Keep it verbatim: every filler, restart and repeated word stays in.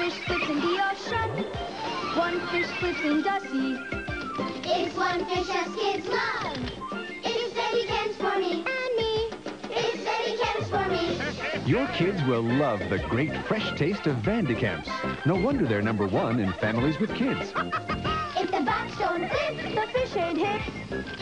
fish slips in the ocean. One fish slips in the sea. It's one fish us kids love. It's Eddie Cans for me. And me. It's Eddie Cans for me. Your kids will love the great fresh taste of Vandicamps. No wonder they're number one in families with kids. If the box don't fit, The fish ain't hit.